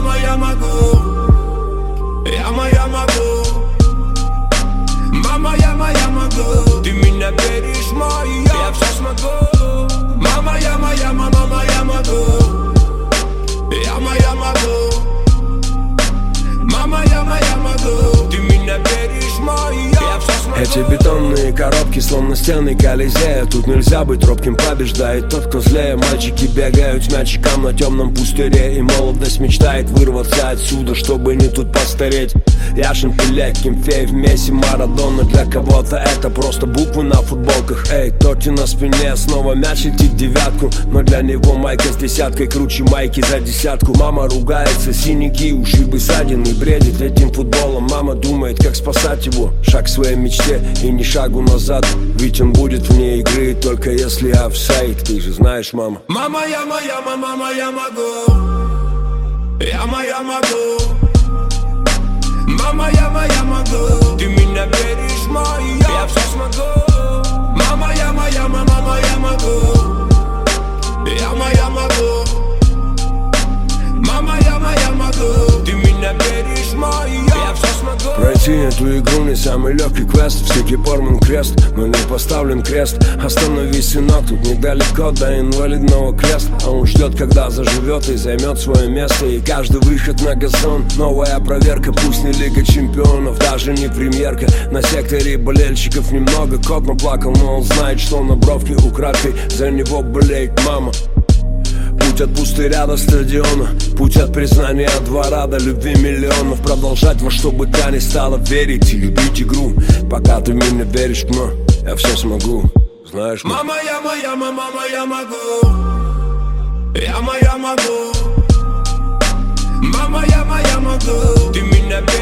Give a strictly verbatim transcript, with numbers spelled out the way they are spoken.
мама, я могу, я моя могу. Мама, я моя могу, ты меня веришь, моя, я все смогу. Мама, я моя, мама, моя могу, я моя могу. Мама, я моя могу, ты меня веришь, моя, я все смогу. Эти бетонные коробки, словно стены Колизея. Тут нельзя быть робким, побеждает тот, кто злее. Мальчики бегают с мячиком на темном пустыре, и молодость мечтает вырваться отсюда, чтобы не тут постареть. Яшин, Пеле, Кимфеев, Месси, Марадона. Для кого-то это просто буквы на футболках. Эй, Тоти на спине, снова мяч летит в девятку, но для него майка с десяткой круче майки за десятку. Мама ругается, синяки, ушибы, ссадины, бредит этим футболом. Мама думает, как спасать его, шаг к своей мечте и ни шагу назад. Ведь он будет вне игры, только если офсайд. Ты же знаешь, мама. Мама, я моя, мама, моя могу, я моя могу. Мама, я моя могу, ты меня веришь, моя, я все смогу. Мама, я моя, мама, моя могу, я моя могу. Мама, я моя могу, ты меня веришь, моя, я все смогу. Пройти эту игру не самый легкий квест. В стике порван крест, но не поставлен крест. Остановись, сынок, тут недалеко до инвалидного креста. А он ждет, когда заживет и займет свое место. И каждый выход на газон новая проверка. Пусть не Лига чемпионов, даже не премьерка. На секторе болельщиков немного. Кот наплакал, но он знает, что на бровке украдкой за него болеет мама. Путь от пустыря до стадиона, путь от признания двора до любви миллионов. Продолжать во что бы то ни стало верить и любить игру. Пока ты меня веришь, но я все смогу, знаешь, мама. Мама, я моя, мама, моя могу, я моя могу. Мама, я моя могу, ты меня веришь.